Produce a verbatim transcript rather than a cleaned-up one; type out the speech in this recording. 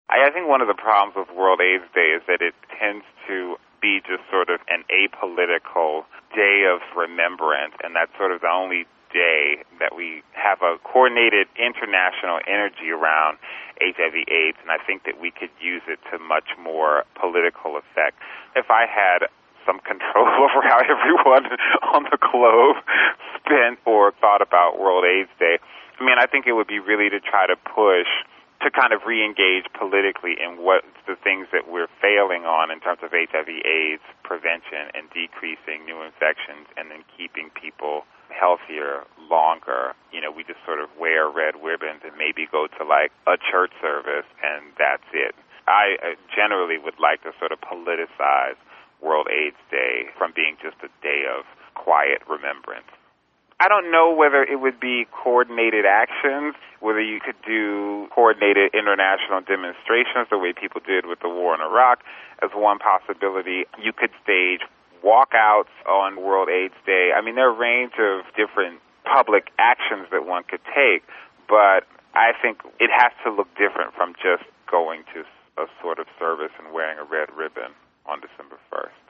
I think one of the problems with World AIDS Day is that it tends to be just sort of an apolitical day of remembrance, and that's sort of the only day that we have a coordinated international energy around H I V AIDS, and I think that we could use it to much more political effect. If I had some control over how everyone on the globe spent or thought about World AIDS Day, I mean, I think it would be really to try to push to kind of re-engage politically in what the things that we're failing on in terms of H I V AIDS prevention and decreasing new infections and then keeping people healthier longer. You know, we just sort of wear red ribbons and maybe go to like a church service and that's it. I generally would like to sort of politicize World AIDS Day from being just a day of quiet remembrance. I don't know whether it would be coordinated actions, whether you could do coordinated international demonstrations the way people did with the war in Iraq as one possibility. You could stage walkouts on World AIDS Day. I mean, there are a range of different public actions that one could take, but I think it has to look different from just going to a sort of service and wearing a red ribbon on December first.